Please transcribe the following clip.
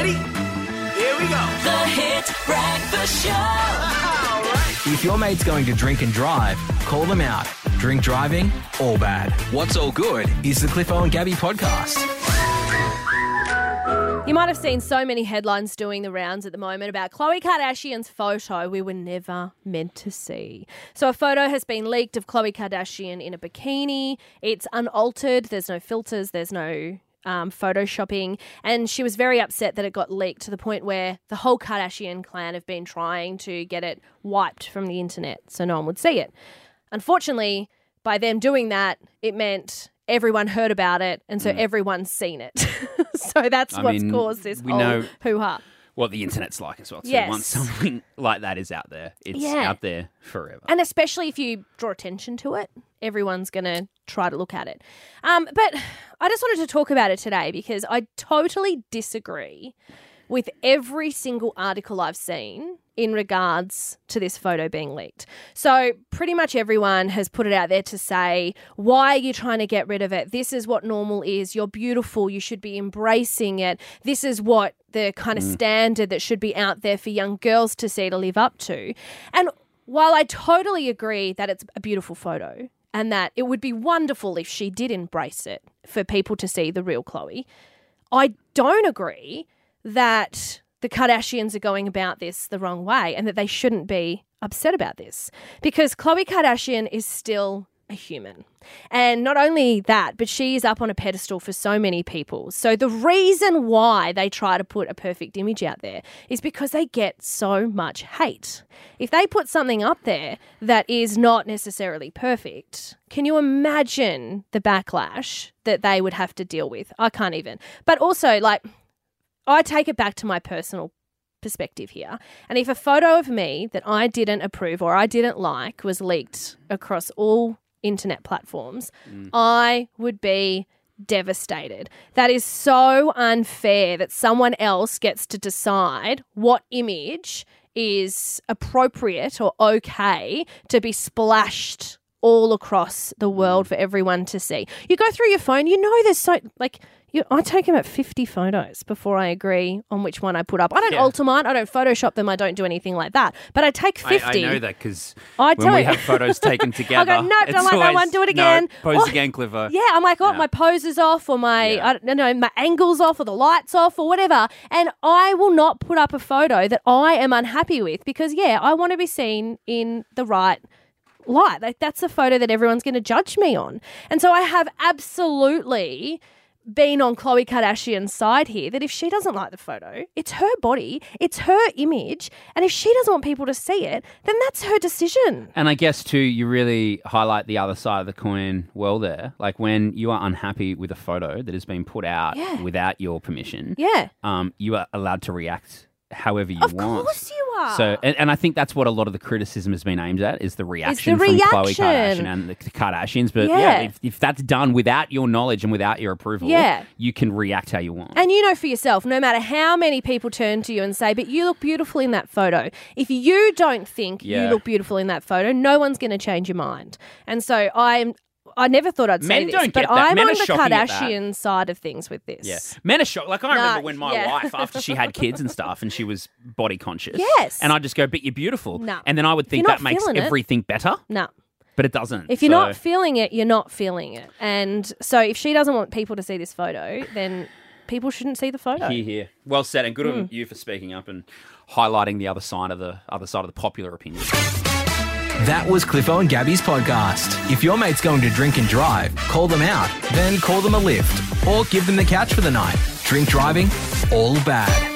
Ready? Here we go. The Hit Breakfast Show. All right. If your mate's going to drink and drive, call them out. Drink driving, all bad. What's all good is the Cliffo and Gabby podcast. You might have seen so many headlines doing the rounds at the moment about Khloe Kardashian's photo we were never meant to see. So a photo has been leaked of Khloe Kardashian in a bikini. It's unaltered. There's no filters. There's no photoshopping. And she was very upset that it got leaked to the point where the whole Kardashian clan have been trying to get it wiped from the internet so no one would see it. Unfortunately, by them doing that, it meant everyone heard about it, and so everyone's seen it. So that's what's caused this whole hoo-ha. What the internet's like as well. So Yes. once something like that is out there, it's out there forever. And especially if you draw attention to it, everyone's going to try to look at it. But I just wanted to talk about it today because I totally disagree with every single article I've seen in regards to this photo being leaked. So pretty much everyone has put it out there to say, why are you trying to get rid of it? This is what normal is. You're beautiful. You should be embracing it. This is what the kind of standard that should be out there for young girls to see, to live up to. And while I totally agree that it's a beautiful photo and that it would be wonderful if she did embrace it for people to see the real Khloe, I don't agree that the Kardashians are going about this the wrong way and that they shouldn't be upset about this, because Khloe Kardashian is still a human. And not only that, but she is up on a pedestal for so many people. So the reason why they try to put a perfect image out there is because they get so much hate. If they put something up there that is not necessarily perfect, can you imagine the backlash that they would have to deal with? I can't even. But also, I take it back to my personal perspective here. And if a photo of me that I didn't approve or I didn't like was leaked across all internet platforms, I would be devastated. That is so unfair that someone else gets to decide what image is appropriate or okay to be splashed all across the world for everyone to see. You go through your phone, there's so, I take about 50 photos before I agree on which one I put up. I don't alter mine. I don't Photoshop them. I don't do anything like that. But I take 50. I know that because when we have photos taken together, I go, nope, don't like that one, do it again. No, pose again, Cliffo. Yeah, I'm like, my pose is off or my angle's off or the light's off or whatever. And I will not put up a photo that I am unhappy with because, I want to be seen in the right light. That's a photo that everyone's going to judge me on. And so I have absolutely been on Khloe Kardashian's side here, that if she doesn't like the photo, it's her body, it's her image, and if she doesn't want people to see it, then that's her decision. And I guess too, you really highlight the other side of the coin well there. Like when you are unhappy with a photo that has been put out without your permission, you are allowed to react however you want. Of course you are. So, and I think that's what a lot of the criticism has been aimed at, is the reaction from Khloe Kardashian and the Kardashians. But if that's done without your knowledge and without your approval, you can react how you want. And you know for yourself, no matter how many people turn to you and say, but you look beautiful in that photo, if you don't think you look beautiful in that photo, no one's going to change your mind. And so I never thought I'd say this, but I'm on the Kardashian side of things with this. Yeah. Men are shocked. Like, I remember when my wife, after she had kids and stuff, and she was body conscious. Yes. And I'd just go, but you're beautiful. No. And then I would think that makes everything better. No. But it doesn't. If you're not feeling it, you're not feeling it. And so if she doesn't want people to see this photo, then people shouldn't see the photo. Here. Well said, and good on you for speaking up and highlighting the other side of the popular opinion. That was Cliffo and Gabby's podcast. If your mate's going to drink and drive, call them out. Then call them a lift or give them the couch for the night. Drink driving, all bad.